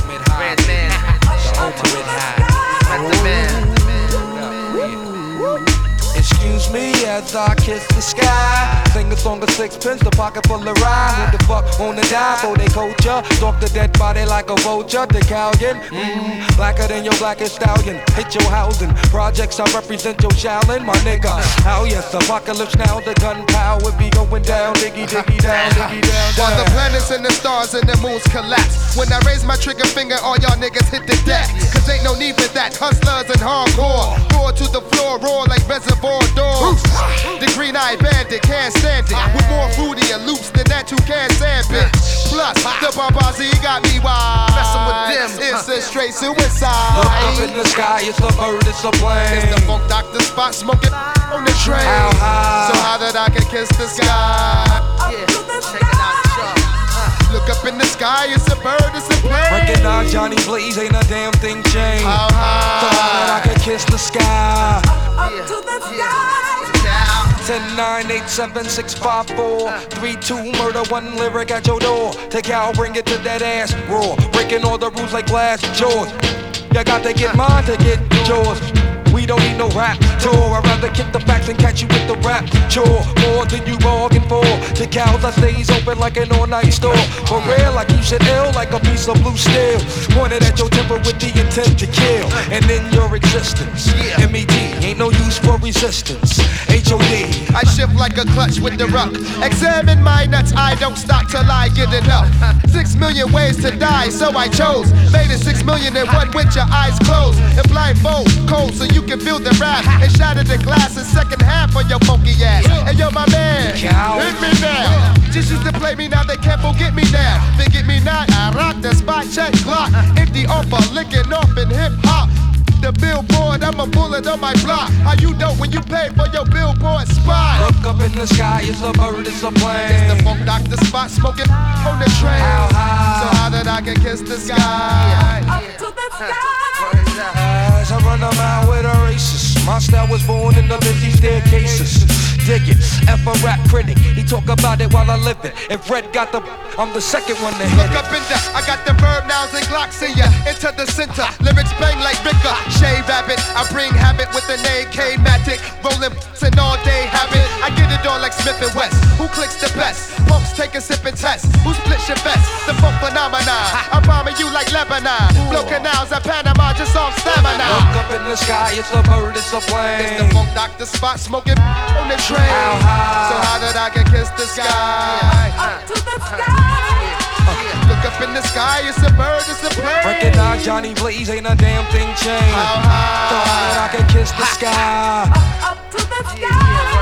ultimate high. The ultimate high. Excuse me as I kiss the sky. Sing a song of sixpence, the pocket full of rhyme. Who the fuck wanna die for they culture? Stalk the dead body like a vulture. Decallion, blacker than your blackest stallion. Hit your housing, projects I represent your Shaolin, my nigga. Oh yes, apocalypse now, the gunpowder be going down, diggy diggy down, diggy down. While the planets and the stars and the moons collapse. When I raise my trigger finger, all y'all niggas hit the deck. Cause ain't no need for that, hustlers and hardcore. Roar to the floor, roar like reservoir dogs. The green-eyed bandit can't stand it. With more fruitier loops than that you can't stand, bitch. Plus, the Bombazi got me wild. Messing with them, it's a straight suicide. Look up in the sky, it's a bird, it's a plane. It's the Funk Doctor Spot smoking on the train. How high? So high that I can kiss the sky. Yeah, check it out, Look up in the sky, it's a bird, it's a plane. Recognize Johnny Blaze, ain't a damn thing changed. How high? So high that I can kiss the sky. Up to the sky. 10, 9, 8, 7, 6, 5, 4, 3, 2, murder, one lyric at your door. Take out, bring it to that ass raw. Breaking all the rules like glass jaws. You got to get mine to get yours. We don't need no rap tour. I'd rather kick the facts and catch you with the rap chore. More than you bargained for. The cows I stays open like an all-night store. For real, I keep shit ill like a piece of blue steel. Pointed at your temper with the intent to kill. And in your existence, MED ain't no use for resistance. HOD, I shift like a clutch with the ruck. Examine my nuts, I don't stop till I get enough. 6 million ways to die, so I chose. Made it 6 million in one with your eyes closed. And blindfold, cold, so you can feel the rap. And shatter the glass in second half on your funky ass. And yo, my man, hit me now. Just used to play me now, they can't forget me now. Forget me not, I rock the spot, check clock. Empty offer, licking off in hip hop. The billboard, I'm a bullet on my block. How you know when you pay for your billboard spot? look up in the sky, it's a bird, it's a plane. It's the Funk Doctor Spot smoking on the train. How high? So high that I can kiss the sky. Up to the sky. As I run around with a racist, my style was born in the busy staircases. Dig it, F a rap critic, he talk about it while I live it. If Red got the, I'm the second one to hit Look it. up in there, I got the verb nouns and Glocks in ya. Into the center, lyrics bang like Ricker. Shave rabbit, I bring habit with an AK-matic. Rolling and all day habit. I get it all like Smith and West. Who clicks the best? Punks take a sip and test. Who splits your best? The funk phenomenon. I'm bombing you like Lebanon. Blow canals at Panama, just off stamina. Look up in the sky, it's a bird, it's a plane. It's the Funk Doctor Spot smoking on the train. How high? So high that I can kiss the sky. Up to the sky. Look up in the sky, it's a bird, it's a plane. Recognize Johnny Blaze, ain't a damn thing changed. How high? So high that I can kiss the sky. Up to the sky.